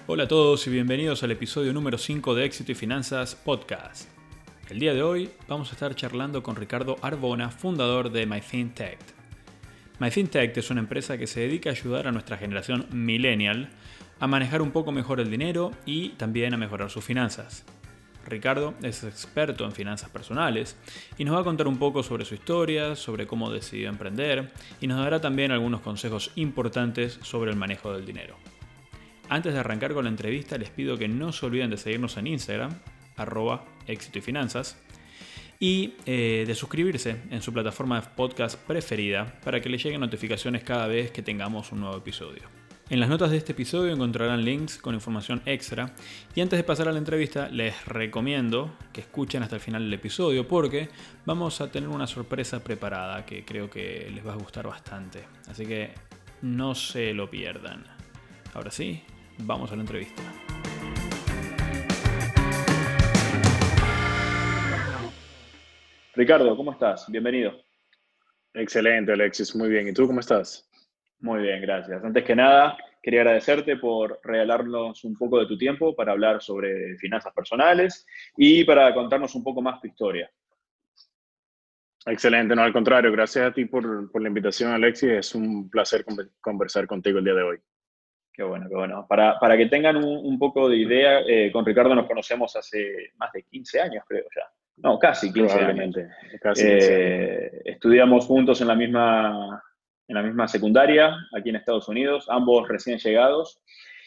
Hola a todos y bienvenidos al episodio número 5 de Éxito y Finanzas Podcast. El día de hoy vamos a estar charlando con Ricardo Arbona, fundador de MyFinTech. MyFinTech es una empresa que se dedica a ayudar a nuestra generación millennial a manejar un poco mejor el dinero y también a mejorar sus finanzas. Ricardo es experto en finanzas personales y nos va a contar un poco sobre su historia, sobre cómo decidió emprender y nos dará también algunos consejos importantes sobre el manejo del dinero. Antes de arrancar con la entrevista, les pido que no se olviden de seguirnos en Instagram, @éxito y finanzas, y de suscribirse en su plataforma de podcast preferida para que les lleguen notificaciones cada vez que tengamos un nuevo episodio. En las notas de este episodio encontrarán links con información extra y antes de pasar a la entrevista les recomiendo que escuchen hasta el final del episodio porque vamos a tener una sorpresa preparada que creo que les va a gustar bastante, así que no se lo pierdan. Ahora sí, vamos a la entrevista. Ricardo, ¿cómo estás? Bienvenido. Excelente, Alexis. Muy bien. ¿Y tú cómo estás? Muy bien, gracias. Antes que nada, quería agradecerte por regalarnos un poco de tu tiempo para hablar sobre finanzas personales y para contarnos un poco más tu historia. Excelente. No, al contrario. Gracias a ti por la invitación, Alexis. Es un placer conversar contigo el día de hoy. Qué bueno, qué bueno. Para que tengan un poco de idea, con Ricardo nos conocemos hace más de 15 años, creo ya. No, casi 15 años. Probablemente casi 15 años. Estudiamos juntos en la misma secundaria, aquí en Estados Unidos, ambos recién llegados,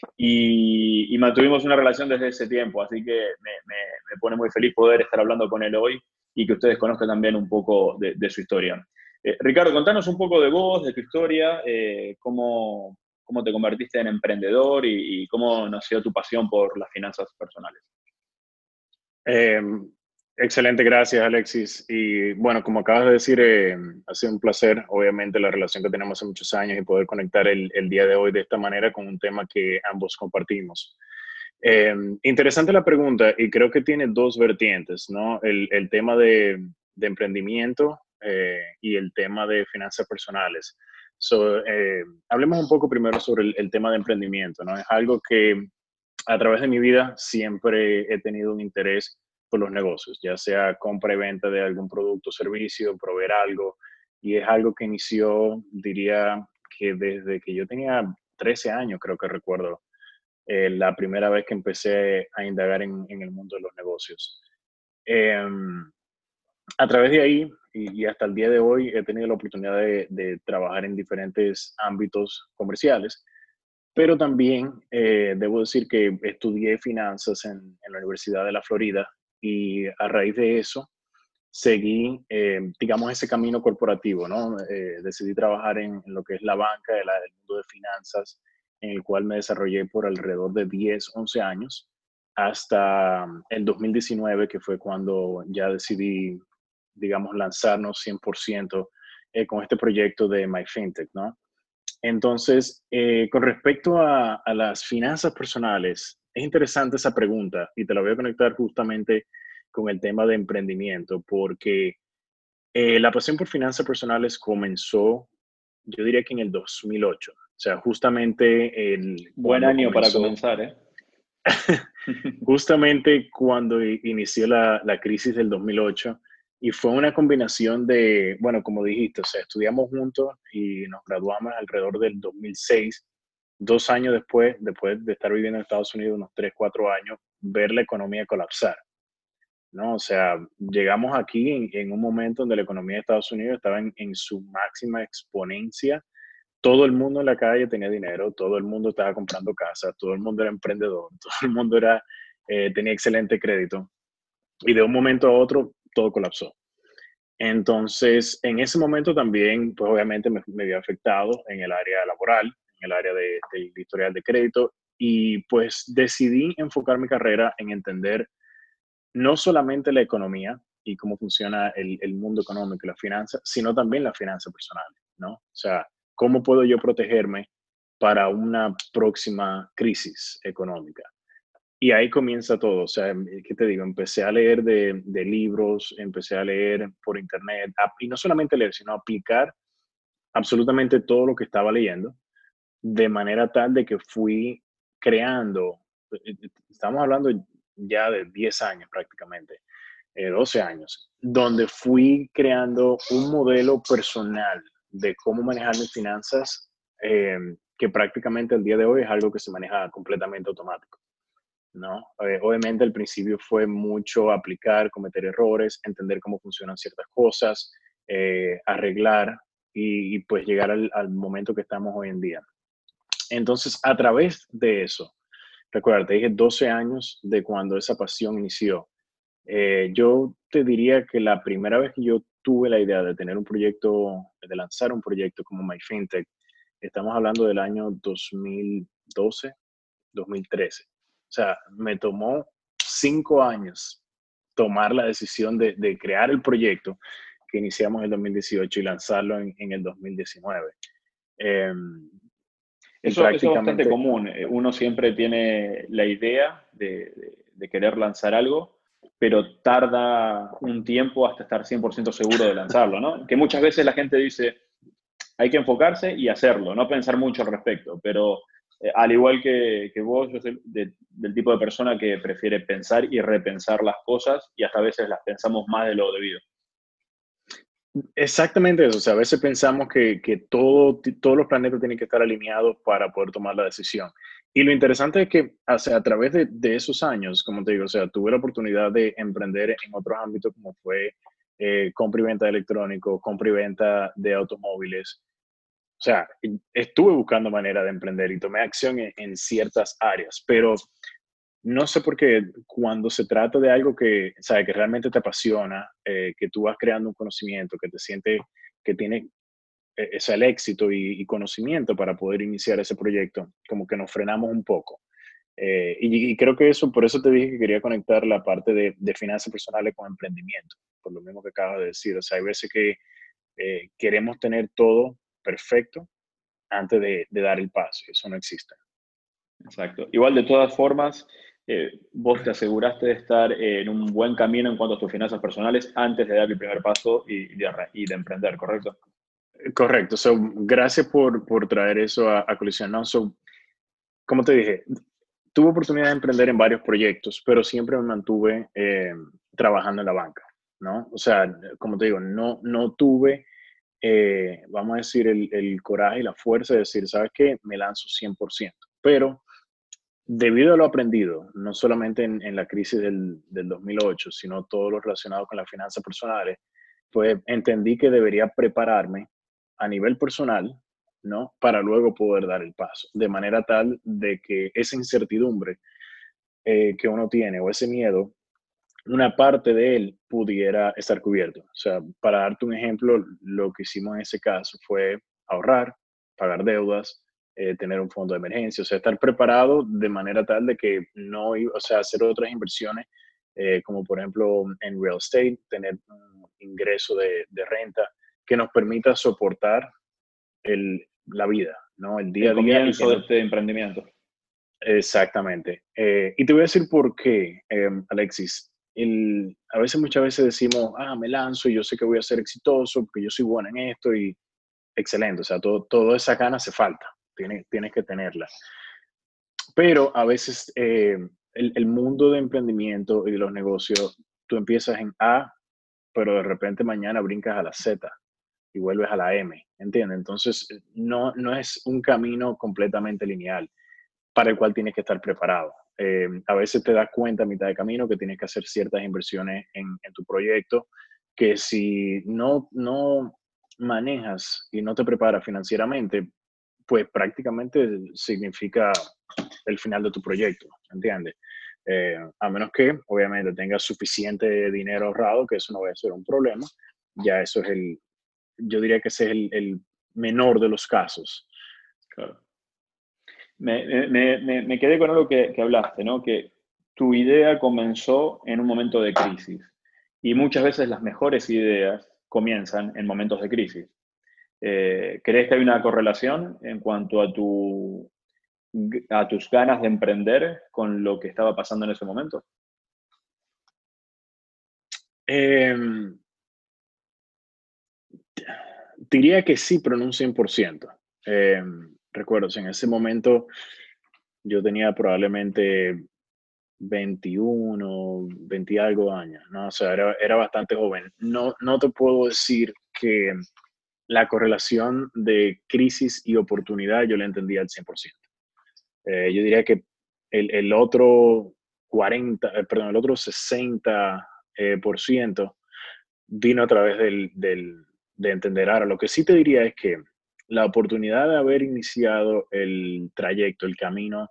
y mantuvimos una relación desde ese tiempo, así que me pone muy feliz poder estar hablando con él hoy y que ustedes conozcan también un poco de su historia. Ricardo, contanos un poco de vos, de tu historia, cómo te convertiste en emprendedor y cómo nació tu pasión por las finanzas personales. Eh, Excelente, gracias, Alexis. Y bueno, como acabas de decir, ha sido un placer, obviamente, la relación que tenemos hace muchos años y poder conectar el día de hoy de esta manera con un tema que ambos compartimos. Interesante la pregunta y creo que tiene dos vertientes, ¿no? El tema de emprendimiento y el tema de finanzas personales. Hablemos un poco primero sobre el tema de emprendimiento, ¿no? Es algo que a través de mi vida siempre he tenido un interés por los negocios, ya sea compra y venta de algún producto o servicio, proveer algo, y es algo que inició, diría que desde que yo tenía 13 años, creo que recuerdo la primera vez que empecé a indagar en el mundo de los negocios. Em, a través de ahí y hasta el día de hoy he tenido la oportunidad de trabajar en diferentes ámbitos comerciales, pero también debo decir que estudié finanzas en la Universidad de la Florida y a raíz de eso seguí, digamos, ese camino corporativo, ¿no? Decidí trabajar en lo que es la banca, el mundo de finanzas, en el cual me desarrollé por alrededor de 10 11 años, hasta el 2019, que fue cuando ya decidí, digamos, lanzarnos 100% con este proyecto de MyFintech, ¿no? Entonces, con respecto a las finanzas personales, es interesante esa pregunta y te la voy a conectar justamente con el tema de emprendimiento, porque la pasión por finanzas personales comenzó, yo diría que en el 2008. O sea, justamente Buen cuando año para comenzó, comenzar, ¿eh? justamente cuando inició la crisis del 2008, y fue una combinación de, bueno, como dijiste, o sea, estudiamos juntos y nos graduamos alrededor del 2006, 2 años después de estar viviendo en Estados Unidos unos 3 4 años, ver la economía colapsar, ¿no? O sea, llegamos aquí en un momento donde la economía de Estados Unidos estaba en su máxima exponencia. Todo el mundo en la calle tenía dinero, todo el mundo estaba comprando casas, todo el mundo era emprendedor, todo el mundo tenía excelente crédito, y de un momento a otro todo colapsó. Entonces, en ese momento también, pues obviamente me había afectado en el área laboral, en el área del historial de crédito, y pues decidí enfocar mi carrera en entender no solamente la economía y cómo funciona el mundo económico y la finanza, sino también la finanza personal, ¿no? O sea, ¿cómo puedo yo protegerme para una próxima crisis económica? Y ahí comienza todo, o sea, ¿qué te digo? Empecé a leer de libros, empecé a leer por internet, y no solamente leer, sino aplicar absolutamente todo lo que estaba leyendo, de manera tal de que fui creando estamos hablando ya de 10 años prácticamente, 12 años, donde fui creando un modelo personal de cómo manejar mis finanzas, que prácticamente al día de hoy es algo que se maneja completamente automático, ¿no? Obviamente al principio fue mucho aplicar, cometer errores, entender cómo funcionan ciertas cosas, arreglar y pues llegar al momento que estamos hoy en día. Entonces, a través de eso, recuerda, te dije 12 años de cuando esa pasión inició. Yo te diría que la primera vez que yo tuve la idea de tener un proyecto, de lanzar un proyecto como MyFintech, estamos hablando del año 2012, 2013. O sea, me tomó 5 años tomar la decisión de crear el proyecto que iniciamos en el 2018 y lanzarlo en el 2019. Eh, y Eso es bastante prácticamente, común. Uno siempre tiene la idea de querer lanzar algo, pero tarda un tiempo hasta estar 100% seguro de lanzarlo, ¿no? Que muchas veces la gente dice, hay que enfocarse y hacerlo, no pensar mucho al respecto, pero al igual que vos, yo soy del tipo de persona que prefiere pensar y repensar las cosas y hasta a veces las pensamos más de lo debido. exactamente eso. O sea, a veces pensamos que todos los planetas tienen que estar alineados para poder tomar la decisión. Y lo interesante es que, o sea, a través de esos años, como te digo, o sea, tuve la oportunidad de emprender en otros ámbitos como fue compra y venta de electrónicos, compra y venta de automóviles. O sea, estuve buscando manera de emprender y tomé acción en ciertas áreas, pero no sé por qué cuando se trata de algo que, sabe, que realmente te apasiona, que tú vas creando un conocimiento, que te sientes que tiene es el éxito y conocimiento para poder iniciar ese proyecto, como que nos frenamos un poco. Y creo que eso, por eso te dije que quería conectar la parte de finanzas personales con emprendimiento, por lo mismo que acabas de decir. O sea, hay veces que queremos tener todo perfecto antes de dar el paso, y eso no existe. Exacto. Igual, de todas formas, vos te aseguraste de estar en un buen camino en cuanto a tus finanzas personales antes de dar el primer paso y de emprender, ¿correcto? Correcto. So, gracias por traer eso a colisión, ¿no? So, como te dije, tuve oportunidad de emprender en varios proyectos, pero siempre me mantuve trabajando en la banca, ¿no? O sea, como te digo, no tuve, vamos a decir, el coraje y la fuerza de decir, ¿sabes qué? Me lanzo 100%. Pero debido a lo aprendido, no solamente en la crisis del 2008, sino todo lo relacionado con las finanzas personales, pues entendí que debería prepararme a nivel personal, ¿no? Para luego poder dar el paso, de manera tal de que esa incertidumbre que uno tiene o ese miedo, una parte de él pudiera estar cubierto. O sea, para darte un ejemplo, lo que hicimos en ese caso fue ahorrar, pagar deudas, tener un fondo de emergencia, o sea, estar preparado de manera tal de que no iba, o sea, hacer otras inversiones, como por ejemplo en real estate, tener un ingreso de renta que nos permita soportar la vida, ¿no? El día El a día y que comienzo de no. este emprendimiento. Exactamente. Y te voy a decir por qué, Alexis. A veces, muchas veces decimos, me lanzo y yo sé que voy a ser exitoso porque yo soy bueno en esto y excelente. O sea, toda esa gana hace falta. Tienes que tenerla. Pero a veces el mundo de emprendimiento y de los negocios, tú empiezas en A, pero de repente mañana brincas a la Z y vuelves a la M, ¿entiendes? Entonces, no es un camino completamente lineal para el cual tienes que estar preparado. A veces te das cuenta a mitad de camino que tienes que hacer ciertas inversiones en tu proyecto, que si no manejas y no te preparas financieramente, pues prácticamente significa el final de tu proyecto, ¿entiendes? A menos que obviamente tengas suficiente dinero ahorrado, que eso no va a ser un problema, ya eso es yo diría que ese es el menor de los casos. Claro. Me quedé con algo que hablaste, ¿no? Que tu idea comenzó en un momento de crisis y muchas veces las mejores ideas comienzan en momentos de crisis. ¿Crees que hay una correlación en cuanto a tus ganas de emprender con lo que estaba pasando en ese momento? Em, Diría que sí, pero no un 100%. Recuerdo, en ese momento yo tenía probablemente 21, 20 y algo años, ¿no? O sea, era bastante joven. No te puedo decir que la correlación de crisis y oportunidad yo la entendía al 100%. Yo diría que el otro 40, perdón, el otro 60 por ciento vino a través de entender. Ahora, lo que sí te diría es que la oportunidad de haber iniciado el trayecto, el camino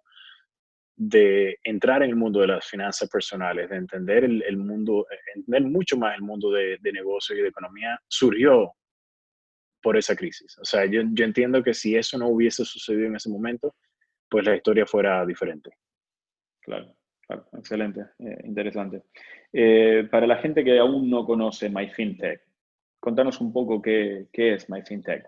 de entrar en el mundo de las finanzas personales, de entender el mundo, entender mucho más el mundo de negocios y de economía, surgió por esa crisis. O sea, yo entiendo que si eso no hubiese sucedido en ese momento, pues la historia fuera diferente. Claro, claro, excelente, interesante. Para la gente que aún no conoce MyFintech, contanos un poco qué es MyFintech.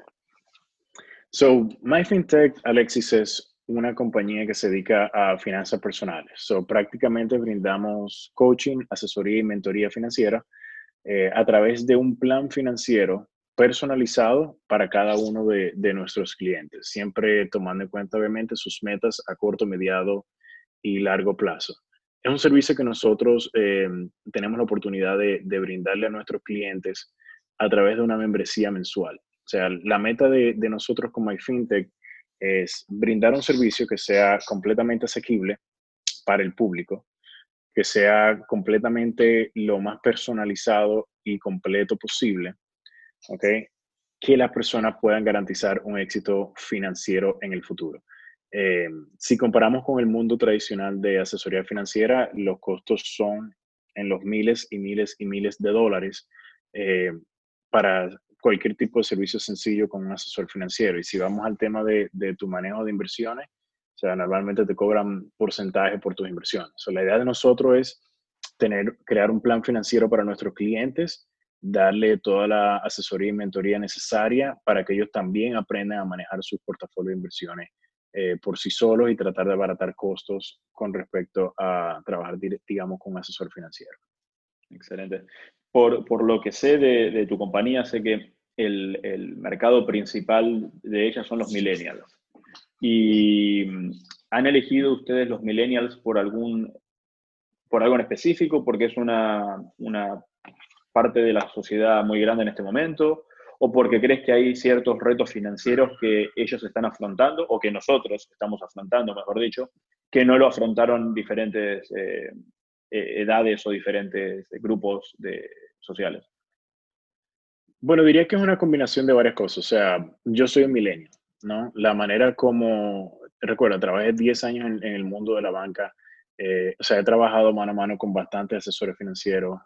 So, MyFintech, Alexis, es una compañía que se dedica a finanzas personales. So, prácticamente brindamos coaching, asesoría y mentoría financiera a través de un plan financiero personalizado para cada uno de nuestros clientes, siempre tomando en cuenta, obviamente, sus metas a corto, mediano y largo plazo. Es un servicio que nosotros tenemos la oportunidad de brindarle a nuestros clientes a través de una membresía mensual. O sea, la meta de nosotros como iFintech es brindar un servicio que sea completamente asequible para el público, que sea completamente lo más personalizado y completo posible, ¿ok? Que las personas puedan garantizar un éxito financiero en el futuro. Eh, si comparamos con el mundo tradicional de asesoría financiera, los costos son en los miles y miles y miles de dólares eh, para cualquier tipo de servicio sencillo con un asesor financiero. Y si vamos al tema de tu manejo de inversiones, o sea, normalmente te cobran porcentaje por tus inversiones. So, la idea de nosotros es crear un plan financiero para nuestros clientes, darle toda la asesoría y mentoría necesaria para que ellos también aprendan a manejar su portafolio de inversiones por sí solos y tratar de abaratar costos con respecto a trabajar, digamos, con un asesor financiero. Excelente. Por lo que sé de tu compañía, sé que el mercado principal de ella son los millennials. ¿Y han elegido ustedes los millennials por algo en específico, porque es una parte de la sociedad muy grande en este momento, o porque crees que hay ciertos retos financieros que ellos están afrontando, o que nosotros estamos afrontando, mejor dicho, que no lo afrontaron diferentes edades o diferentes grupos sociales? Bueno, diría que es una combinación de varias cosas. O sea, yo soy un milenio, ¿no? La manera como, recuerda, trabajé 10 años en el mundo de la banca. O sea, he trabajado mano a mano con bastantes asesores financieros.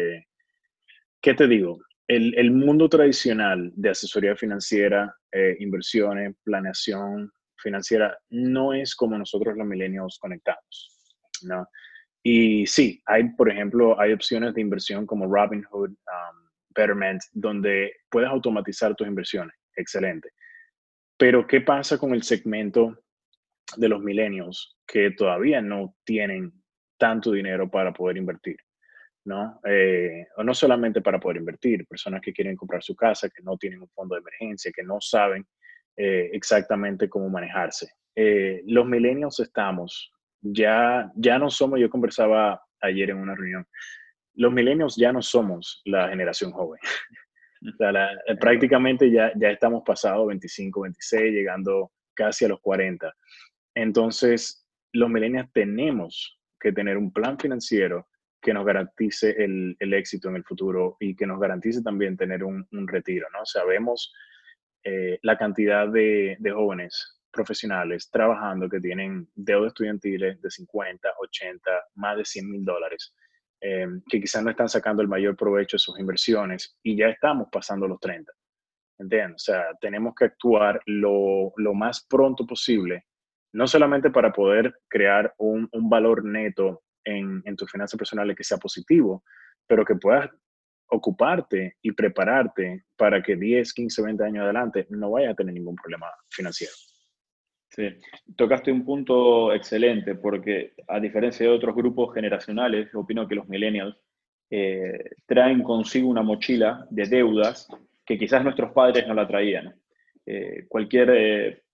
¿Qué te digo? El mundo tradicional de asesoría financiera, inversiones, planeación financiera, no es como nosotros los millennials conectamos, ¿no? Y sí, hay, por ejemplo, hay opciones de inversión como Robinhood, Betterment, donde puedes automatizar tus inversiones. Excelente. Pero, ¿qué pasa con el segmento de los millennials que todavía no tienen tanto dinero para poder invertir? ¿No? O no solamente para poder invertir, personas que quieren comprar su casa, que no tienen un fondo de emergencia, que no saben exactamente cómo manejarse. Los millennials estamos, ya no somos, yo conversaba ayer en una reunión, los millennials ya no somos la generación joven. O sea, prácticamente ya estamos pasados 25, 26, llegando casi a los 40. Entonces, los millennials tenemos que tener un plan financiero que nos garantice el éxito en el futuro y que nos garantice también tener un retiro, ¿no? Sabemos la cantidad de jóvenes profesionales trabajando que tienen deudas estudiantiles de 50, 80, más de $100,000, que quizás no están sacando el mayor provecho de sus inversiones y ya estamos pasando los 30. ¿Entiendes? O sea, tenemos que actuar lo más pronto posible, no solamente para poder crear un valor neto en tus finanzas personales que sea positivo, pero que puedas ocuparte y prepararte para que 10, 15, 20 años adelante no vayas a tener ningún problema financiero. Sí, tocaste un punto excelente porque a diferencia de otros grupos generacionales, yo opino que los millennials traen consigo una mochila de deudas que quizás nuestros padres no la traían. Cualquier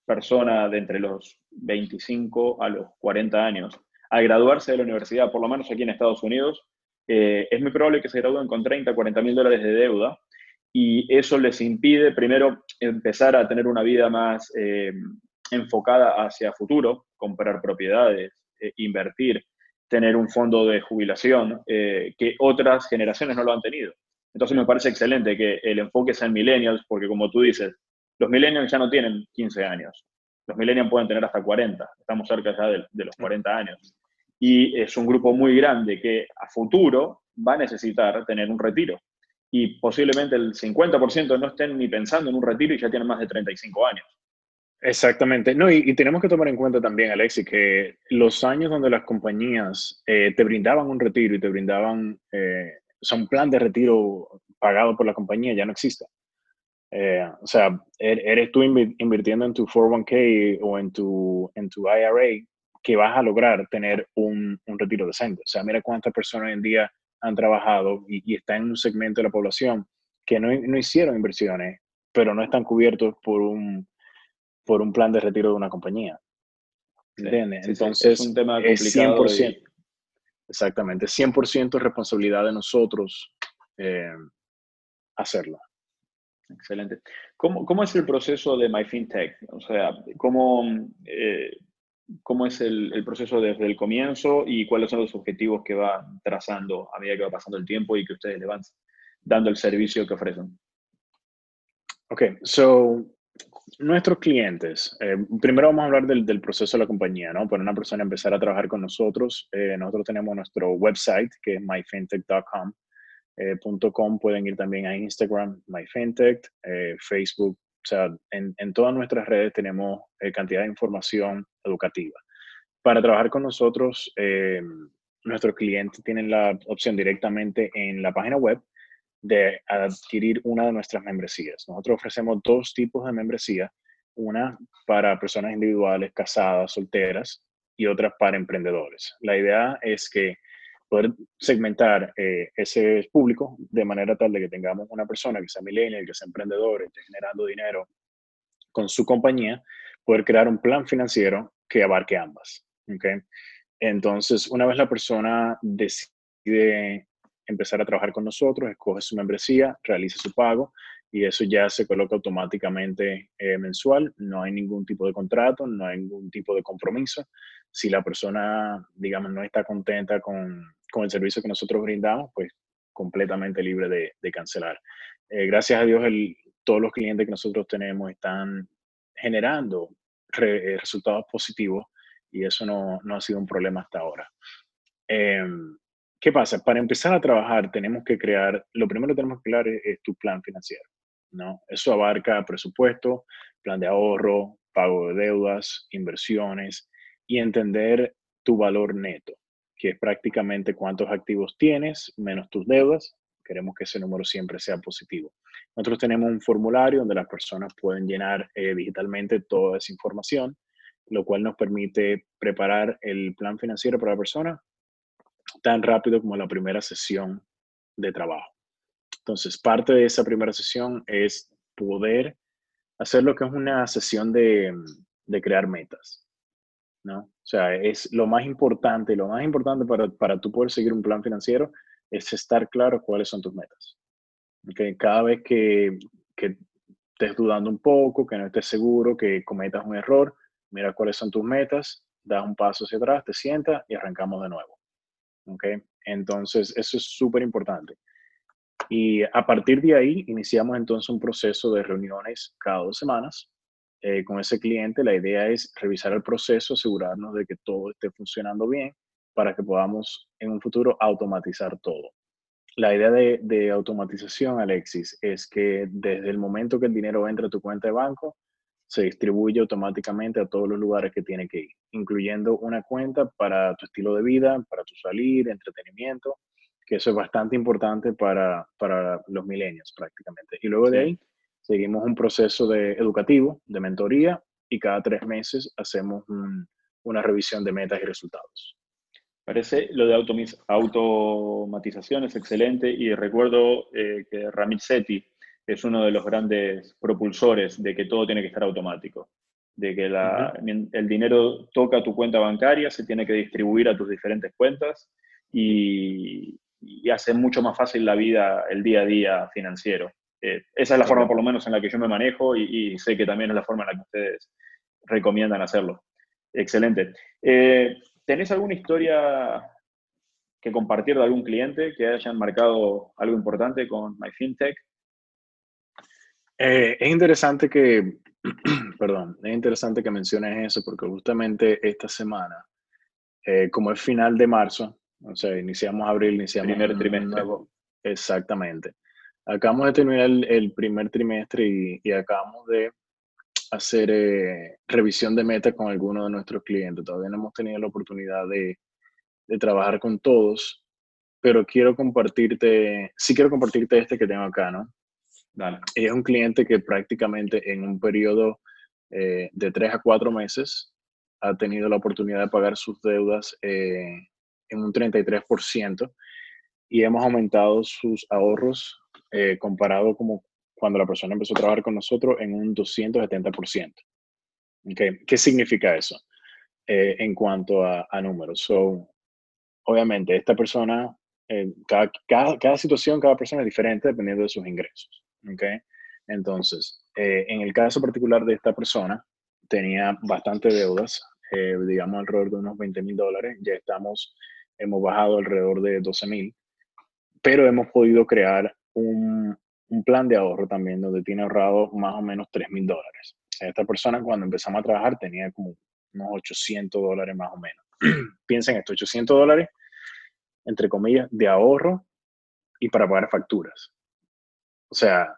persona de entre los 25 a los 40 años, al graduarse de la universidad, por lo menos aquí en Estados Unidos, es muy probable que se gradúen con 30, 40 mil dólares de deuda, y eso les impide primero empezar a tener una vida más enfocada hacia futuro, comprar propiedades, invertir, tener un fondo de jubilación, que otras generaciones no lo han tenido. Entonces me parece excelente que el enfoque sea en millennials, porque como tú dices, los millennials ya no tienen 15 años. Los millennials pueden tener hasta 40. Estamos cerca ya de los 40 años. Y es un grupo muy grande que a futuro va a necesitar tener un retiro. Y posiblemente el 50% no estén ni pensando en un retiro y ya tienen más de 35 años. Exactamente. No, y tenemos que tomar en cuenta también, Alexis, que los años donde las compañías te brindaban un retiro y te brindaban un plan de retiro pagado por la compañía ya no existe. O sea, eres tú invirtiendo en tu 401k o en tu IRA que vas a lograr tener un retiro decente. O sea, mira cuántas personas hoy en día han trabajado y están en un segmento de la población que no hicieron inversiones, pero no están cubiertos por un plan de retiro de una compañía. Sí, ¿Entiendes? sí, sí. Es Entonces, un tema es 100%, complicado y exactamente, 100% responsabilidad de nosotros hacerlo. excelente. ¿Cómo es el proceso de MyFinTech? O sea, ¿cómo es el proceso desde el comienzo y cuáles son los objetivos que va trazando a medida que va pasando el tiempo y que ustedes le van dando el servicio que ofrecen? Ok, so, nuestros clientes, primero vamos a hablar del proceso de la compañía, ¿no? Para una persona empezar a trabajar con nosotros, nosotros tenemos nuestro website que es myfintech.com. .com, pueden ir también a Instagram, MyFintech, Facebook, o sea, en todas nuestras redes tenemos cantidad de información educativa. Para trabajar con nosotros, nuestros clientes tienen la opción directamente en la página web de adquirir una de nuestras membresías. Nosotros ofrecemos dos tipos de membresía, una para personas individuales, casadas, solteras, y otra para emprendedores. La idea es que poder segmentar ese público de manera tal de que tengamos una persona que sea millennial, que sea emprendedor, esté generando dinero con su compañía, poder crear un plan financiero que abarque ambas. ¿Okay? Entonces, una vez la persona decide empezar a trabajar con nosotros, escoge su membresía, realiza su pago y eso ya se coloca automáticamente mensual. No hay ningún tipo de contrato, no hay ningún tipo de compromiso. Si la persona, digamos, no está contenta con el servicio que nosotros brindamos, pues completamente libre de cancelar. Gracias a Dios, todos los clientes que nosotros tenemos están generando resultados positivos y eso no ha sido un problema hasta ahora. ¿Qué pasa? Para empezar a trabajar tenemos que crear, lo primero que tenemos que crear es tu plan financiero, ¿no? Eso abarca presupuesto, plan de ahorro, pago de deudas, inversiones y entender tu valor neto, que es prácticamente cuántos activos tienes menos tus deudas. Queremos que ese número siempre sea positivo. Nosotros tenemos un formulario donde las personas pueden llenar digitalmente toda esa información, lo cual nos permite preparar el plan financiero para la persona tan rápido como la primera sesión de trabajo. Entonces, parte de esa primera sesión es poder hacer lo que es una sesión de crear metas, ¿no? O sea, es lo más importante para tú poder seguir un plan financiero es estar claro cuáles son tus metas. ¿Okay? Cada vez que estés dudando un poco, que no estés seguro, que cometas un error, mira cuáles son tus metas, das un paso hacia atrás, te sientas y arrancamos de nuevo. ¿Okay? Entonces, eso es súper importante. Y a partir de ahí, iniciamos entonces un proceso de reuniones cada 2 semanas con ese cliente. La idea es revisar el proceso, asegurarnos de que todo esté funcionando bien para que podamos en un futuro automatizar todo. La idea de automatización, Alexis, es que desde el momento que el dinero entra a tu cuenta de banco, se distribuye automáticamente a todos los lugares que tiene que ir, incluyendo una cuenta para tu estilo de vida, para tu salir, entretenimiento, que eso es bastante importante para los millennials prácticamente. Y luego de Sí. ahí, seguimos un proceso educativo, de mentoría, y cada 3 meses hacemos una revisión de metas y resultados. Parece lo de automatización es excelente y recuerdo que Ramit Sethi es uno de los grandes propulsores de que todo tiene que estar automático. de que el dinero toca tu cuenta bancaria, se tiene que distribuir a tus diferentes cuentas y hace mucho más fácil la vida, el día a día financiero. Esa es la forma, por lo menos, en la que yo me manejo y sé que también es la forma en la que ustedes recomiendan hacerlo. Excelente. ¿Tenés alguna historia que compartir de algún cliente que hayan marcado algo importante con MyFinTech? Es interesante que, perdón, es interesante que menciones eso porque justamente esta semana, como es final de marzo, o sea, iniciamos abril, iniciamos Primer un trimestre. nuevo, exactamente. Acabamos de terminar el primer trimestre y acabamos de hacer revisión de metas con algunos de nuestros clientes. Todavía no hemos tenido la oportunidad de trabajar con todos, pero sí quiero compartirte este que tengo acá, ¿no? Dale. Es un cliente que prácticamente en un periodo de 3 a 4 meses ha tenido la oportunidad de pagar sus deudas en un 33% y hemos aumentado sus ahorros comparado como cuando la persona empezó a trabajar con nosotros en un 270%. ¿Okay? ¿Qué significa eso en cuanto a números? So, obviamente, esta persona, cada situación, cada persona es diferente dependiendo de sus ingresos. ¿Okay? Entonces, en el caso particular de esta persona, tenía bastante deudas, digamos alrededor de unos $20,000. Ya hemos bajado alrededor de 12,000, pero hemos podido crear un plan de ahorro también donde tiene ahorrado más o menos $3,000. O sea, esta persona cuando empezamos a trabajar tenía como unos $800 más o menos. Piensa en esto, $800 entre comillas, de ahorro y para pagar facturas. O sea,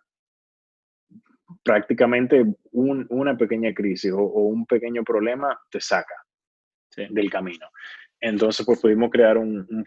prácticamente una pequeña crisis o un pequeño problema te saca del camino. Entonces, pues pudimos crear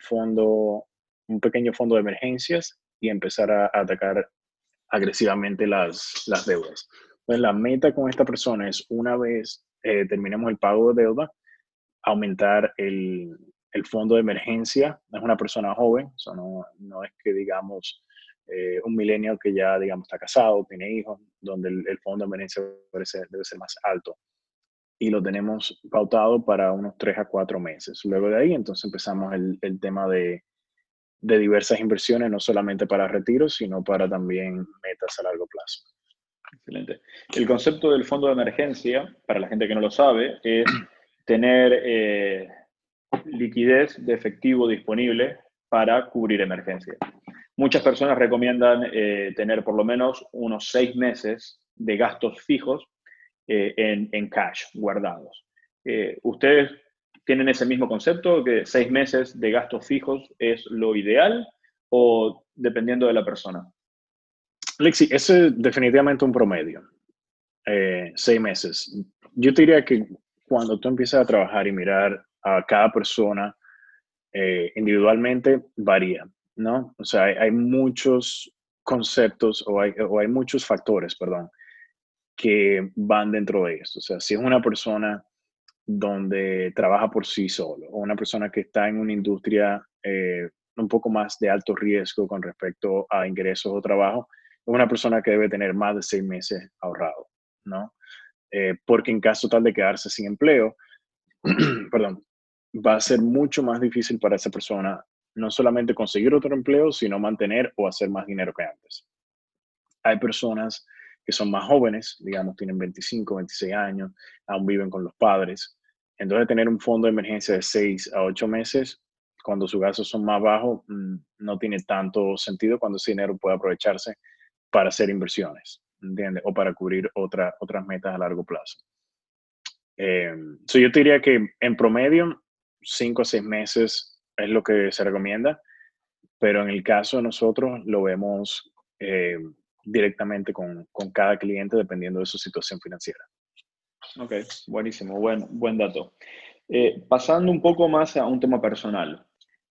un pequeño fondo de emergencias y empezar a atacar agresivamente las deudas. Entonces, la meta con esta persona es una vez terminemos el pago de deuda, aumentar el fondo de emergencia. Es una persona joven, o sea, no es que digamos un millennial que ya digamos está casado, tiene hijos, donde el fondo de emergencia debe ser más alto. Y lo tenemos pautado para unos 3 a 4 meses. Luego de ahí, entonces empezamos el tema de diversas inversiones, no solamente para retiros, sino para también metas a largo plazo. Excelente. El concepto del fondo de emergencia, para la gente que no lo sabe, es tener liquidez de efectivo disponible para cubrir emergencias. Muchas personas recomiendan tener por lo menos unos 6 meses de gastos fijos en cash guardados. ¿Ustedes tienen ese mismo concepto, que 6 meses de gastos fijos es lo ideal o dependiendo de la persona? Lexi, ese es definitivamente un promedio. 6 meses. Yo te diría que cuando tú empiezas a trabajar y mirar a cada persona individualmente, varía, ¿no? O sea, hay muchos conceptos o hay muchos factores, perdón, que van dentro de esto. O sea, si es una persona donde trabaja por sí solo o una persona que está en una industria un poco más de alto riesgo con respecto a ingresos o trabajo, es una persona que debe tener más de 6 meses ahorrado, ¿no? Porque en caso tal de quedarse sin empleo, perdón, va a ser mucho más difícil para esa persona no solamente conseguir otro empleo, sino mantener o hacer más dinero que antes. Hay personas que son más jóvenes, digamos, tienen 25, 26 años, aún viven con los padres. Entonces, tener un fondo de emergencia de 6 a 8 meses, cuando sus gastos son más bajos, no tiene tanto sentido cuando ese dinero puede aprovecharse para hacer inversiones, ¿entiendes? O para cubrir otras metas a largo plazo. Yo te diría que en promedio, 5 a 6 meses es lo que se recomienda, pero en el caso de nosotros lo vemos directamente con cada cliente dependiendo de su situación financiera. Ok, buenísimo, buen dato. Pasando un poco más a un tema personal.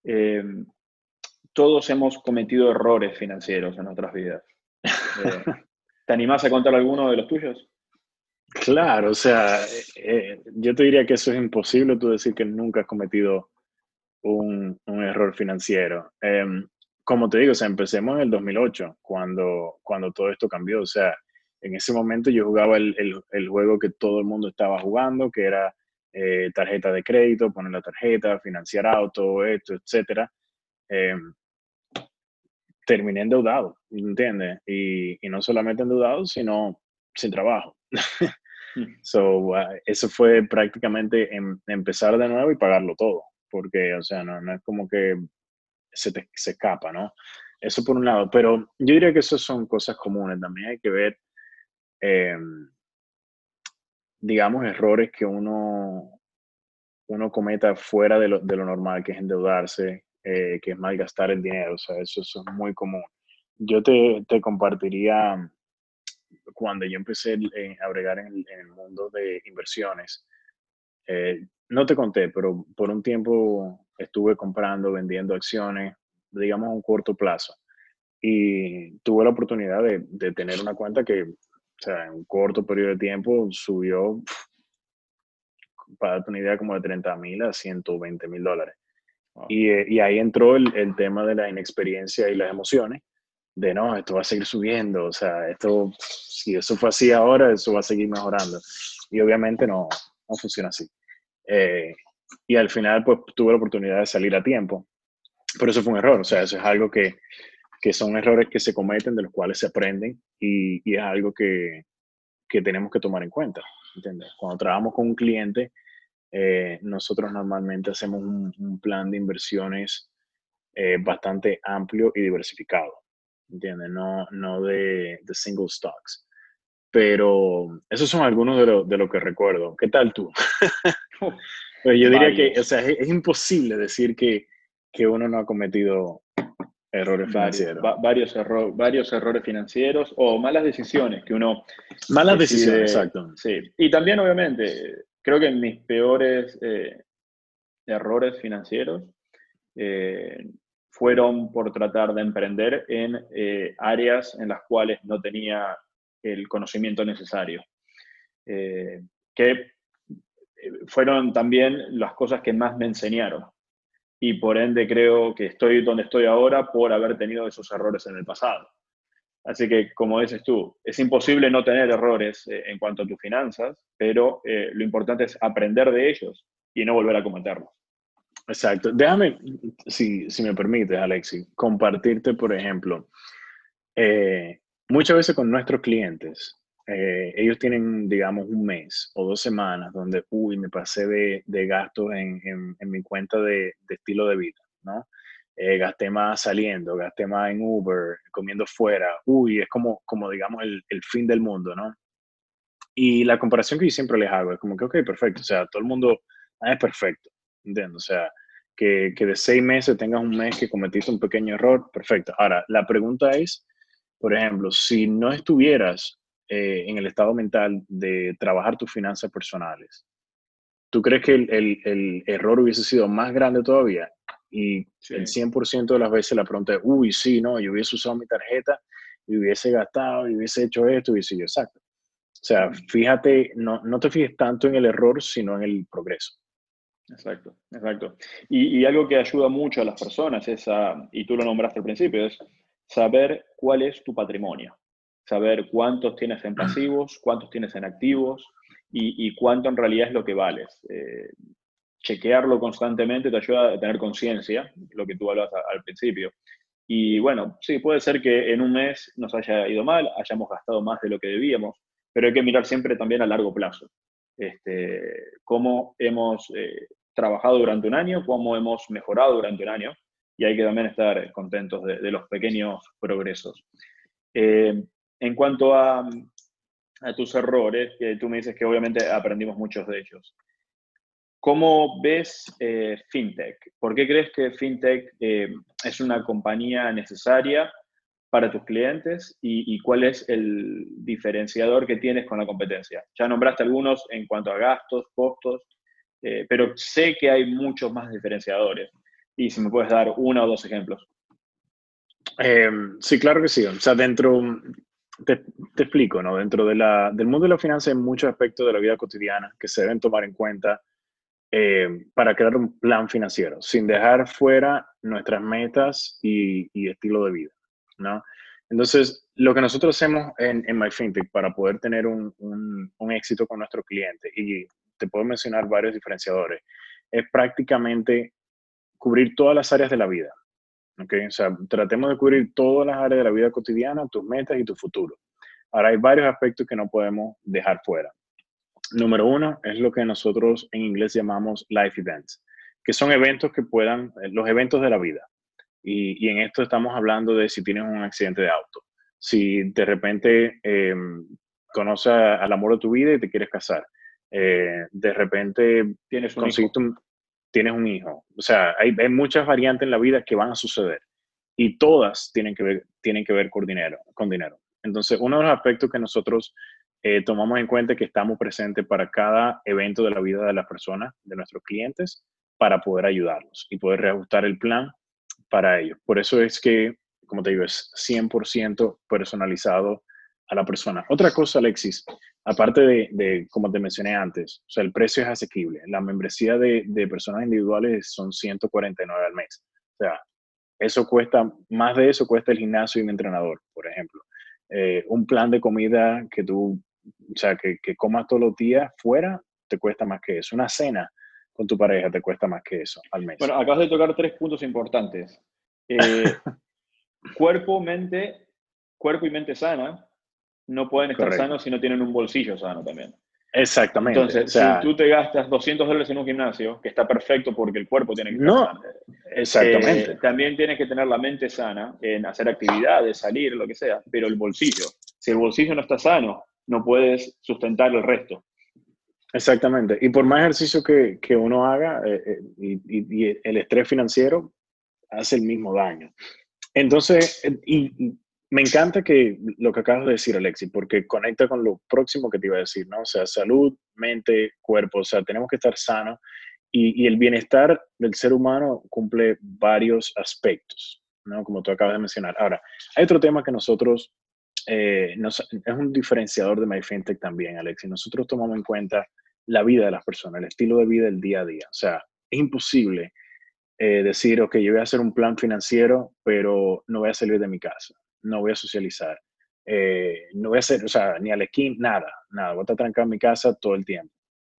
Todos hemos cometido errores financieros en nuestras vidas. ¿Te animás a contar alguno de los tuyos? Claro, o sea, yo te diría que eso es imposible, tú decir que nunca has cometido un error financiero. Como te digo, o sea, empecemos en el 2008, cuando todo esto cambió. O sea, En ese momento yo jugaba el juego que todo el mundo estaba jugando, que era tarjeta de crédito, poner la tarjeta, financiar auto, esto, etcétera. Eh, Terminé endeudado, ¿entiendes? Y no solamente endeudado, sino sin trabajo. Eso fue prácticamente empezar de nuevo y pagarlo todo, porque, o sea, no es como que se escapa, ¿no? Eso por un lado, pero yo diría que eso son cosas comunes. También hay que ver, eh, digamos, errores que uno cometa fuera de lo normal, que es endeudarse, que es malgastar el dinero, o sea, eso es muy común. Yo te compartiría cuando yo empecé a bregar en el mundo de inversiones. No te conté, pero por un tiempo estuve comprando, vendiendo acciones, digamos a un corto plazo. Y tuve la oportunidad de tener una cuenta que, o sea, en un corto periodo de tiempo subió, para darte una idea, como de 30,000 a $120,000. Wow. Y ahí entró el tema de la inexperiencia y las emociones, de no, esto va a seguir subiendo, o sea, esto, si eso fue así ahora, eso va a seguir mejorando. Y obviamente no funciona así. Eh, y al final, pues tuve la oportunidad de salir a tiempo, pero eso fue un error, o sea, eso es algo que son errores que se cometen, de los cuales se aprenden, y es algo que tenemos que tomar en cuenta, ¿entiendes? Cuando trabajamos con un cliente, nosotros normalmente hacemos un plan de inversiones bastante amplio y diversificado, ¿entiendes? No de single stocks. Pero esos son algunos de lo que recuerdo. ¿Qué tal tú? Pero yo diría que, o Varios, sea, es imposible decir que uno no ha cometido errores financieros. varios errores financieros o malas decisiones que uno Malas decisiones, decide. exacto. Sí, y también obviamente, creo que mis peores errores financieros eh, fueron por tratar de emprender en áreas en las cuales no tenía el conocimiento necesario, eh, que fueron también las cosas que más me enseñaron. Y por ende creo que estoy donde estoy ahora por haber tenido esos errores en el pasado. Así que, como dices tú, es imposible no tener errores en cuanto a tus finanzas, pero lo importante es aprender de ellos y no volver a cometerlos. Exacto. Déjame, si me permites, Alexi, compartirte, por ejemplo, muchas veces con nuestros clientes, ellos tienen, digamos, un mes o 2 semanas donde, uy, me pasé de gastos en mi cuenta de estilo de vida, ¿no? Gasté más saliendo, gasté más en Uber, comiendo fuera, uy, es como digamos, el fin del mundo, ¿no? Y la comparación que yo siempre les hago es como que, ok, perfecto, o sea, todo el mundo es perfecto, ¿entiendes? O sea, que de 6 meses tengas un mes que cometiste un pequeño error, perfecto. Ahora, la pregunta es, por ejemplo, si no estuvieras en el estado mental de trabajar tus finanzas personales, ¿tú crees que el error hubiese sido más grande todavía? Y el Sí. 100% de las veces la pregunta es, uy, sí, no, yo hubiese usado mi tarjeta y hubiese gastado y hubiese hecho esto y hubiese sido exacto. O sea, Mm. fíjate, no te fijes tanto en el error, sino en el progreso. Exacto, exacto. Y algo que ayuda mucho a las personas es, y tú lo nombraste al principio, es saber cuál es tu patrimonio, saber cuántos tienes en pasivos, cuántos tienes en activos y cuánto en realidad es lo que vales. Chequearlo constantemente te ayuda a tener conciencia, lo que tú hablabas al principio. Y bueno, sí, puede ser que en un mes nos haya ido mal, hayamos gastado más de lo que debíamos, pero hay que mirar siempre también a largo plazo. Cómo hemos trabajado durante un año, cómo hemos mejorado durante un año, y hay que también estar contentos de los pequeños progresos. Eh, en cuanto a tus errores, que tú me dices que obviamente aprendimos muchos de ellos. ¿Cómo ves FinTech? ¿Por qué crees que FinTech es una compañía necesaria para tus clientes y cuál es el diferenciador que tienes con la competencia? Ya nombraste algunos en cuanto a gastos, costos, pero sé que hay muchos más diferenciadores. Y si me puedes dar uno o dos ejemplos. Sí, claro que sí. O sea, te explico, ¿no? Dentro del mundo de la finanza hay muchos aspectos de la vida cotidiana que se deben tomar en cuenta para crear un plan financiero, sin dejar fuera nuestras metas y estilo de vida, ¿no? Entonces, lo que nosotros hacemos en MyFintech para poder tener un éxito con nuestro cliente, y te puedo mencionar varios diferenciadores, es prácticamente cubrir todas las áreas de la vida. ¿Okay? O sea, tratemos de cubrir todas las áreas de la vida cotidiana, tus metas y tu futuro. Ahora, hay varios aspectos que no podemos dejar fuera. Número uno es lo que nosotros en inglés llamamos life events, que son eventos que puedan, los eventos de la vida. Y en esto estamos hablando de si tienes un accidente de auto, si de repente conoces al amor de tu vida y te quieres casar, de repente Tienes un hijo. conseguiste tienes un hijo. O sea, hay muchas variantes en la vida que van a suceder y todas tienen que ver con dinero. Entonces, uno de los aspectos que nosotros tomamos en cuenta es que estamos presentes para cada evento de la vida de las personas, de nuestros clientes, para poder ayudarlos y poder reajustar el plan para ellos. Por eso es que, como te digo, es 100% personalizado a la persona. Otra cosa, Alexis, aparte como te mencioné antes, o sea, el precio es asequible. La membresía de personas individuales son 149 al mes. O sea, eso cuesta, más de eso cuesta el gimnasio y un entrenador, por ejemplo. Un plan de comida que tú, o sea, que comas todos los días fuera, te cuesta más que eso. Una cena con tu pareja te cuesta más que eso al mes. Bueno, acabas de tocar 3 puntos importantes. Cuerpo y mente sana no pueden estar Correcto. sanos si no tienen un bolsillo sano también. Exactamente. Entonces, O sea, si tú te gastas $200 en un gimnasio, que está perfecto porque el cuerpo tiene que estar no, sano, exactamente. también tienes que tener la mente sana en hacer actividades, salir, lo que sea, pero el bolsillo. Si el bolsillo no está sano, no puedes sustentar el resto. Exactamente. Y por más ejercicio que uno haga, y el estrés financiero hace el mismo daño. Entonces, y me encanta que lo que acabas de decir, Alexis, porque conecta con lo próximo que te iba a decir, ¿no? O sea, salud, mente, cuerpo, o sea, tenemos que estar sanos y el bienestar del ser humano cumple varios aspectos, ¿no? Como tú acabas de mencionar. Ahora, hay otro tema que nosotros, es un diferenciador de MyFintech también, Alexis. Nosotros tomamos en cuenta la vida de las personas, el estilo de vida del día a día. O sea, es imposible decir, ok, yo voy a hacer un plan financiero, pero no voy a salir de mi casa, no voy a socializar, no voy a hacer, o sea, ni a la esquina, nada, voy a estar trancado en mi casa todo el tiempo.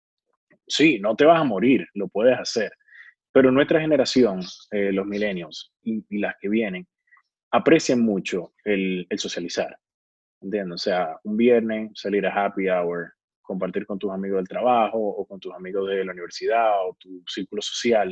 Sí, no te vas a morir, lo puedes hacer, pero nuestra generación, los millennials y las que vienen, aprecian mucho el socializar, ¿entiendes? O sea, un viernes salir a happy hour, compartir con tus amigos del trabajo o con tus amigos de la universidad o tu círculo social,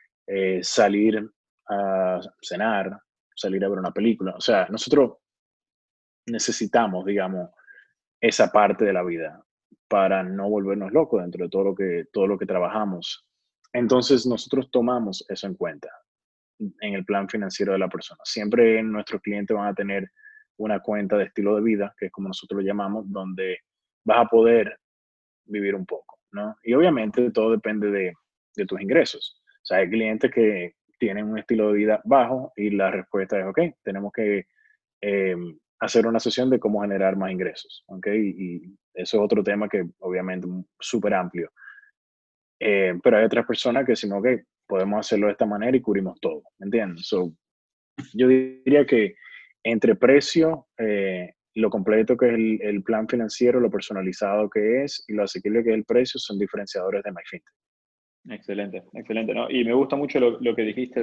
salir a cenar, salir a ver una película. O sea, nosotros necesitamos, digamos, esa parte de la vida para no volvernos locos dentro de todo lo que trabajamos. Entonces, nosotros tomamos eso en cuenta en el plan financiero de la persona. Siempre nuestros clientes van a tener una cuenta de estilo de vida, que es como nosotros lo llamamos, donde vas a poder vivir un poco, ¿no? Y obviamente todo depende de tus ingresos. O sea, hay clientes que tienen un estilo de vida bajo y la respuesta es, ok, tenemos que eh, hacer una sesión de cómo generar más ingresos, ¿ok? Y eso es otro tema que obviamente es súper amplio. Pero hay otras personas que decimos, ok, podemos hacerlo de esta manera y cubrimos todo, ¿me entiendes? So, yo diría que entre precio, lo completo que es el plan financiero, lo personalizado que es y lo asequible que es el precio son diferenciadores de MyFintech. Excelente, excelente, ¿no? Y me gusta mucho lo que dijiste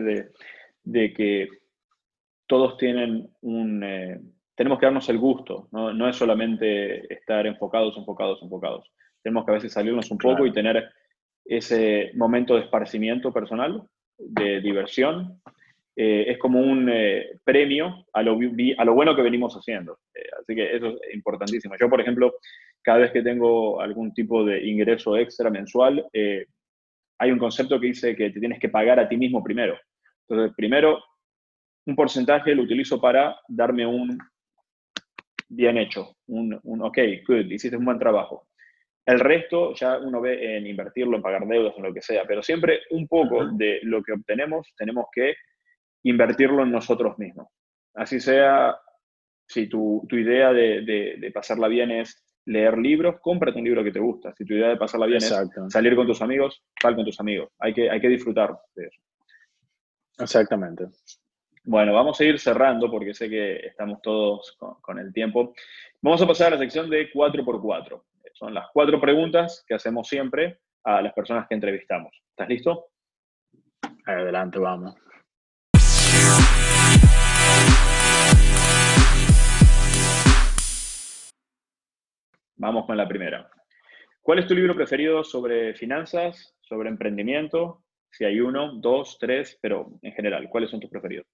de que todos tienen tenemos que darnos el gusto, ¿no? No es solamente estar enfocados. Tenemos que a veces salirnos un poco y Claro, tener ese momento de esparcimiento personal, de diversión. Es como un premio a lo bueno que venimos haciendo. Así que eso es importantísimo. Yo, por ejemplo, cada vez que tengo algún tipo de ingreso extra mensual, hay un concepto que dice que te tienes que pagar a ti mismo primero. Entonces, primero, un porcentaje lo utilizo para darme un bien hecho, ok, good, hiciste un buen trabajo. El resto ya uno ve en invertirlo, en pagar deudas, en lo que sea, pero siempre un poco uh-huh. de lo que obtenemos tenemos que invertirlo en nosotros mismos. Así sea, si tu idea de pasarla bien es leer libros, cómprate un libro que te gusta. Si tu idea de pasarla bien es Exacto, salir con tus amigos, sal con tus amigos. Hay que disfrutar de eso. exactamente. Bueno, vamos a ir cerrando porque sé que estamos todos con el tiempo. Vamos a pasar a la sección de 4x4. Son las 4 preguntas que hacemos siempre a las personas que entrevistamos. ¿Estás listo? Adelante, vamos. Vamos con la primera. ¿Cuál es tu libro preferido sobre finanzas, sobre emprendimiento? Si hay uno, dos, tres, pero en general, ¿cuáles son tus preferidos?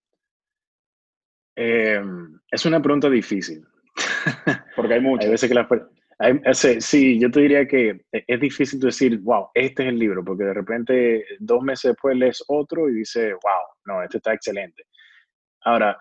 Es una pregunta difícil. Porque hay Hay muchos. veces que sí, yo te diría que es difícil decir, wow, este es el libro, porque de repente 2 meses después lees otro y dices, wow, no, este está excelente. Ahora,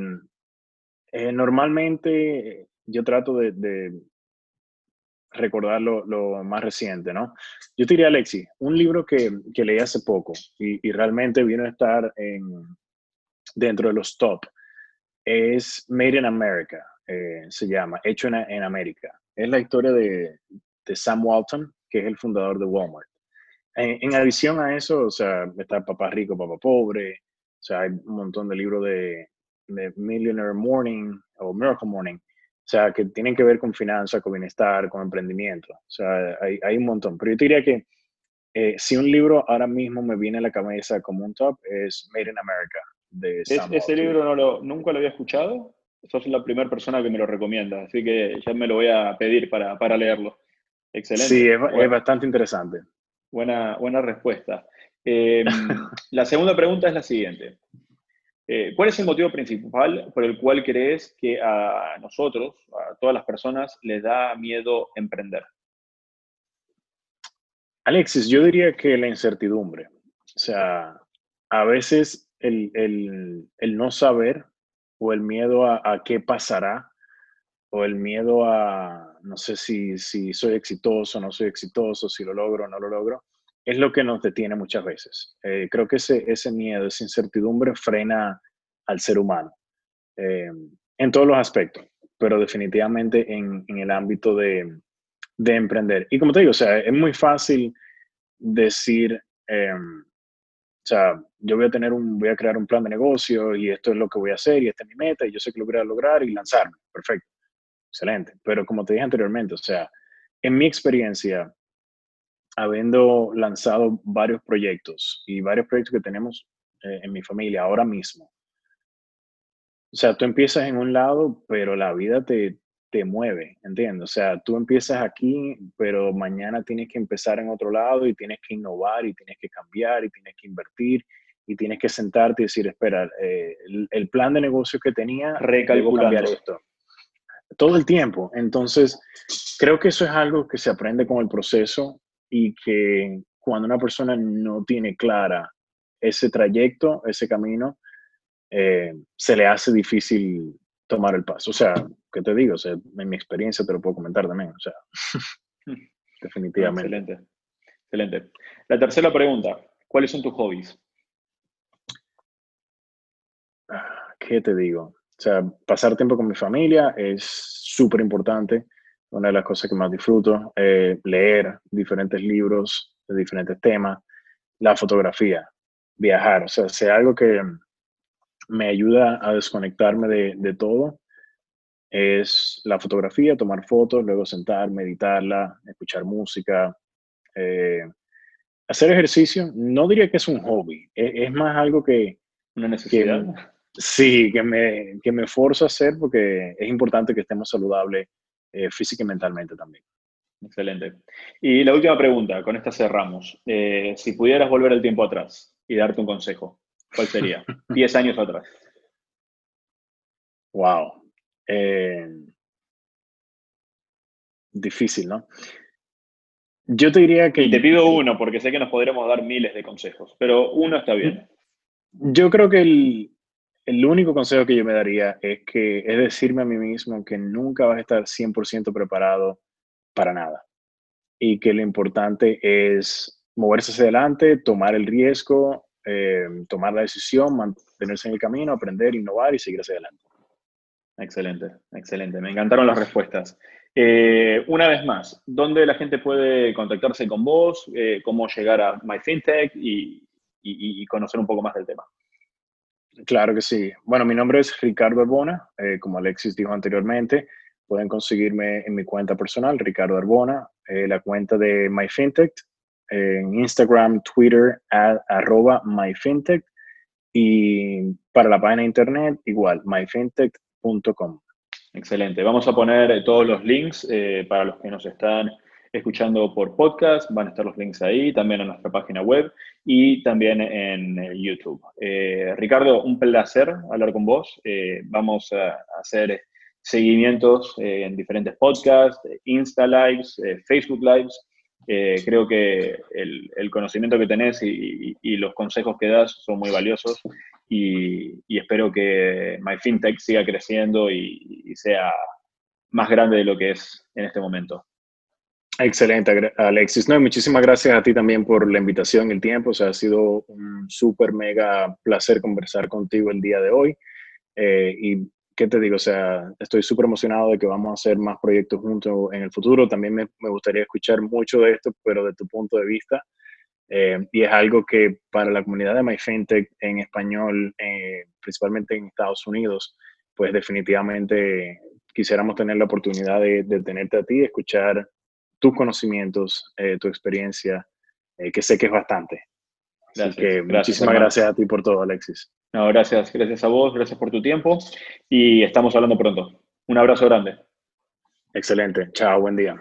normalmente yo trato de recordar lo más reciente, ¿no? Yo te diría, Alexi, un libro que leí hace poco y realmente vino a estar dentro de los top es Made in America, se llama, Hecho en América. Es la historia de Sam Walton, que es el fundador de Walmart. En adición a eso, o sea, está Papá Rico, Papá Pobre, o sea, hay un montón de libros de Millionaire Morning o Miracle Morning, o sea, que tienen que ver con finanzas, con bienestar, con emprendimiento. O sea, hay un montón. Pero yo te diría que si un libro ahora mismo me viene a la cabeza como un top, es Made in America, de Sam Ese Walton. libro nunca lo había escuchado. Sos la primera persona que me lo recomienda, así que ya me lo voy a pedir para leerlo. Sí, Excelente. es bastante interesante. Buena respuesta. La segunda pregunta es la siguiente. ¿Cuál es el motivo principal por el cual crees que a nosotros, a todas las personas, les da miedo emprender? Alexis, yo diría que la incertidumbre. O sea, a veces el no saber o el miedo a qué pasará o el miedo a, no sé si soy exitoso, no soy exitoso, si lo logro o no lo logro, es lo que nos detiene muchas veces. Creo que ese miedo, esa incertidumbre frena al ser humano eh, en todos los aspectos, pero definitivamente en el ámbito de emprender. Y como te digo, o sea, es muy fácil decir, o sea, yo voy a crear un plan de negocio y esto es lo que voy a hacer y esta es mi meta y yo sé que lo voy a lograr y lanzarme. Perfecto, excelente. Pero como te dije anteriormente, o sea, en mi experiencia, habiendo lanzado varios proyectos y varios proyectos que tenemos en mi familia ahora mismo, o sea, tú empiezas en un lado, pero la vida te mueve, ¿entiendes? O sea, tú empiezas aquí, pero mañana tienes que empezar en otro lado y tienes que innovar y tienes que cambiar y tienes que invertir y tienes que sentarte y decir, espera, el plan de negocio que tenía, debo cambiar Recalculando. esto. Todo el tiempo. Entonces, creo que eso es algo que se aprende con el proceso y que cuando una persona no tiene clara ese trayecto, ese camino, se le hace difícil tomar el paso. O sea, ¿qué te digo? O sea, en mi experiencia te lo puedo comentar también. O sea, No, definitivamente. excelente. Excelente. La tercera pregunta. ¿Cuáles son tus hobbies? ¿Qué te digo? O sea, pasar tiempo con mi familia es súper importante. Una de las cosas que más disfruto, leer diferentes libros de diferentes temas, la fotografía, viajar. O sea, si algo que me ayuda a desconectarme de todo es la fotografía, tomar fotos, luego sentar, meditarla, escuchar música, eh, hacer ejercicio. No diría que es un hobby, es más algo ¿Una que necesidad? sí, que me forzo a hacer porque es importante que estemos saludables física y mentalmente también. Excelente. Y la última pregunta, con esta cerramos. Si pudieras volver el tiempo atrás y darte un consejo, ¿cuál sería? 10 años atrás. Wow. Difícil, ¿no? Yo te diría Y te que pido uno, porque sé que nos podremos dar miles de consejos, pero uno está bien. yo creo que el único consejo que yo me daría es decirme a mí mismo que nunca vas a estar 100% preparado para nada y que lo importante es moverse hacia adelante, tomar el riesgo, tomar la decisión, mantenerse en el camino, aprender, innovar y seguir hacia adelante. Excelente, excelente. Me encantaron las respuestas. Una vez más, ¿dónde la gente puede contactarse con vos? ¿Cómo llegar a MyFintech y conocer un poco más del tema? Claro que sí. Bueno, mi nombre es Ricardo Arbona, como Alexis dijo anteriormente. Pueden conseguirme en mi cuenta personal, Ricardo Arbona, la cuenta de MyFintech, en Instagram, Twitter, @MyFintech, y para la página de internet, igual, myfintech.com. Excelente. Vamos a poner todos los links para los que nos están escuchando por podcast. Van a estar los links ahí, también en nuestra página web y también en YouTube. Ricardo, un placer hablar con vos. Vamos a hacer seguimientos en diferentes podcasts, Insta Lives, Facebook Lives. Creo que el conocimiento que tenés y los consejos que das son muy valiosos y espero que MyFintech siga creciendo y sea más grande de lo que es en este momento. Excelente, Alexis. No, y muchísimas gracias a ti también por la invitación y el tiempo. O sea, ha sido un súper mega placer conversar contigo el día de hoy. Y qué te digo, o sea, estoy súper emocionado de que vamos a hacer más proyectos juntos en el futuro. También me gustaría escuchar mucho de esto, pero de tu punto de vista. Y es algo que para la comunidad de MyFintech en español, principalmente en Estados Unidos, pues definitivamente quisiéramos tener la oportunidad de tenerte a ti, de escuchar tus conocimientos, tu experiencia, que sé que es bastante. Así que Gracias, muchísimas hermano. gracias a ti por todo, Alexis. No, gracias a vos, gracias por tu tiempo y estamos hablando pronto. Un abrazo grande. Excelente. Chao, buen día.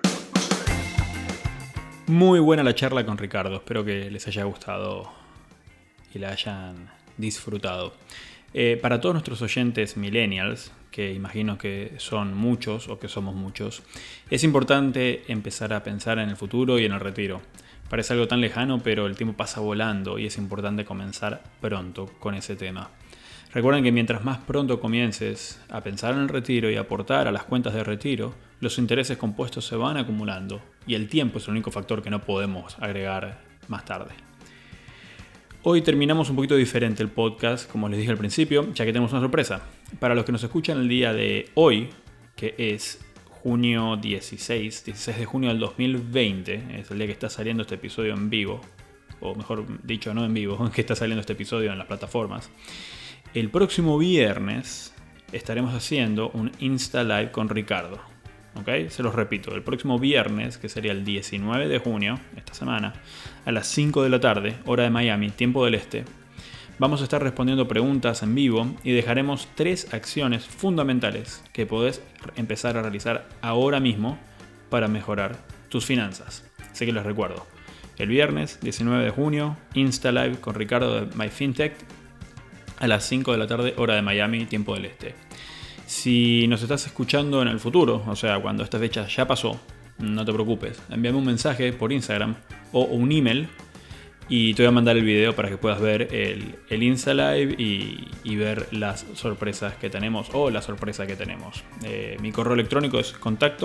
Muy buena la charla con Ricardo, espero que les haya gustado y la hayan disfrutado. Para todos nuestros oyentes millennials, que imagino que son muchos o que somos muchos, es importante empezar a pensar en el futuro y en el retiro. Parece algo tan lejano, pero el tiempo pasa volando y es importante comenzar pronto con ese tema. Recuerden que mientras más pronto comiences a pensar en el retiro y aportar a las cuentas de retiro, los intereses compuestos se van acumulando y el tiempo es el único factor que no podemos agregar más tarde. Hoy terminamos un poquito diferente el podcast, como les dije al principio, ya que tenemos una sorpresa. Para los que nos escuchan el día de hoy, que es junio 16 de junio del 2020, es el día que está saliendo este episodio en vivo, o mejor dicho, no en vivo, que está saliendo este episodio en las plataformas. El próximo viernes estaremos haciendo un Insta Live con Ricardo. ¿Okay? Se los repito, el próximo viernes, que sería el 19 de junio, esta semana, a las 5 de la tarde, hora de Miami, tiempo del este, vamos a estar respondiendo preguntas en vivo y dejaremos 3 acciones fundamentales que podés empezar a realizar ahora mismo para mejorar tus finanzas. Así que les recuerdo, el viernes 19 de junio, Insta Live con Ricardo de MyFintech, a las 5 de la tarde, hora de Miami, tiempo del este. Si nos estás escuchando en el futuro, o sea, cuando esta fecha ya pasó, no te preocupes. Envíame un mensaje por Instagram o un email y te voy a mandar el video para que puedas ver el Insta Live y ver las sorpresas que tenemos o la sorpresa que tenemos. Mi correo electrónico es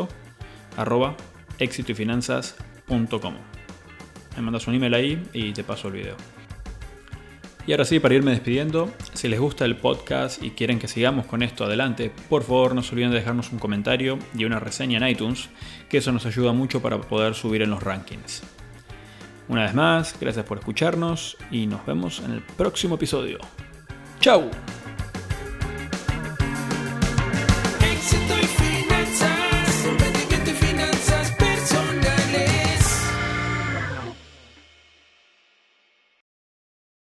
contacto@exitoyfinanzas.com. Me mandas un email ahí y te paso el video. Y ahora sí, para irme despidiendo, si les gusta el podcast y quieren que sigamos con esto adelante, por favor no se olviden de dejarnos un comentario y una reseña en iTunes, que eso nos ayuda mucho para poder subir en los rankings. Una vez más, gracias por escucharnos y nos vemos en el próximo episodio. ¡Chao! Éxito y